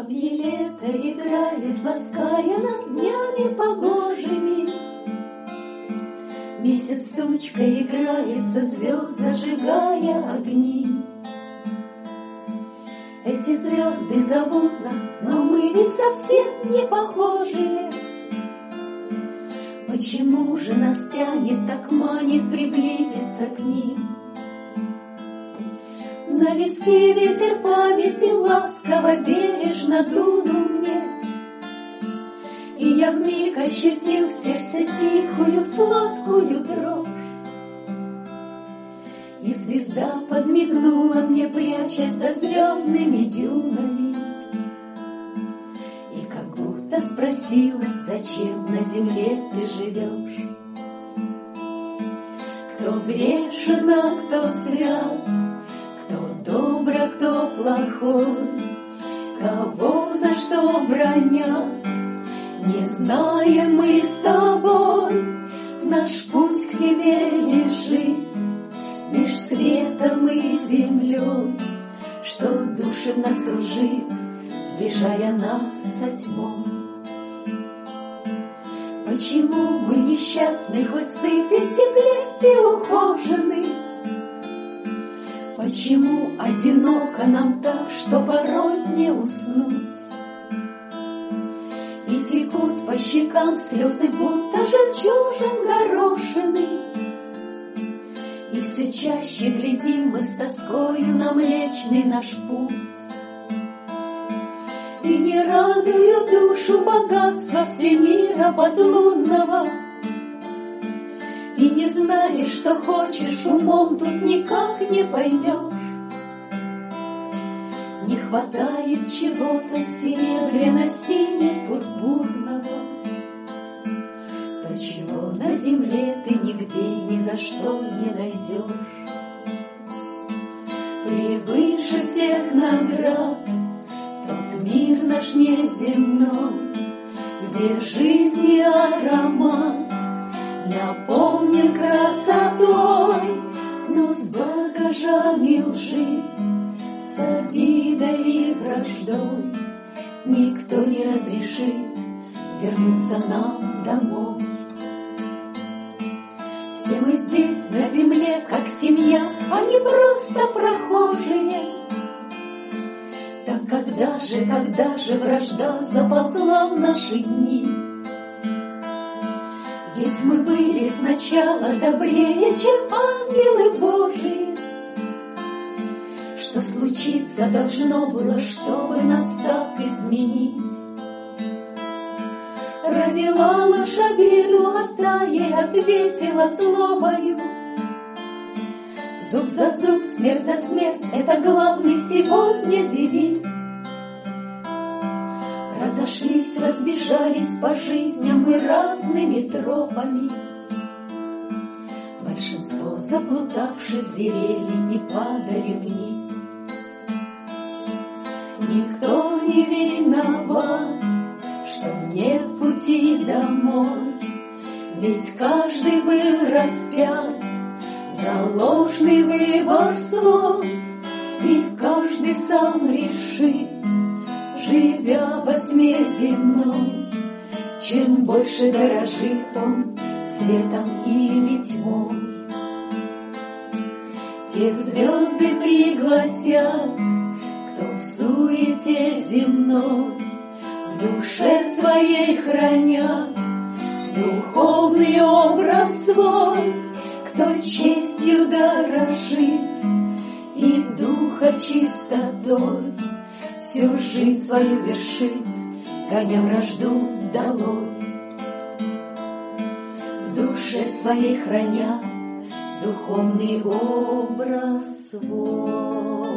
Бабье лето играет, лаская нас днями погожими. Месяц тучкой играет, со звезд зажигая огни. Эти звезды зовут нас, но мы ведь совсем не похожие. Почему же нас тянет, так манит приблизиться к ним? На виске ветер памяти ласково, бережно дунул мне, и я вмиг ощутил в сердце тихую, сладкую дрожь. И звезда подмигнула мне, прячась за звездными дюнами, и как будто спросила, зачем на земле ты живешь. Кто грешен, а кто свят, кто добр, а кто плохой, кого за что бронят, не знаем мы с тобой. Наш путь к тебе лежит меж светом и землей, что души в нас кружит, сближая нас со тьмой. Почему мы несчастны, хоть сыпет в тепле и ухожены? Почему одиноко нам так, что порой не уснуть? И текут по щекам слезы, будто жемчужин горошины, и все чаще глядим мы с тоскою на Млечный наш путь. И не радуют душу богатства всемира подлунного, и не знаешь, что хочешь, умом тут никак не поймешь. Не хватает чего-то серебряно-сине-пурпурного, то, чего на земле ты нигде ни за что не найдешь. Превыше всех наград тот мир наш неземной, где жизнь и аромат наполнен красотой, но с багажами лжи, с обидой и враждой никто не разрешит вернуться нам домой. Все мы здесь на земле, как семья, а не просто прохожие. Так когда же вражда заползла в наши дни? Ведь мы были сначала добрее, чем ангелы Божии. Что случиться должно было, чтобы нас так изменить? Родила ложь обиду, а та ей ответила злобою. Зуб за зуб, смерть за смерть — это главный сегодня девиз. Разошлись, разбежались по жизням мы разными тропами. Большинство заплутавших зверели и падали вниз. Никто не виноват, что нет пути домой, ведь каждый был распят за ложный выбор свой, и каждый сам решит, живя во тьме земной, чем больше дорожит он светом или тьмой. Тех звезды пригласят, кто в суете земной в душе своей хранят духовный образ свой, кто честью дорожит и духа чистотой, всю жизнь свою вершит, гоня вражду долой. В душе своей храня духовный образ свой.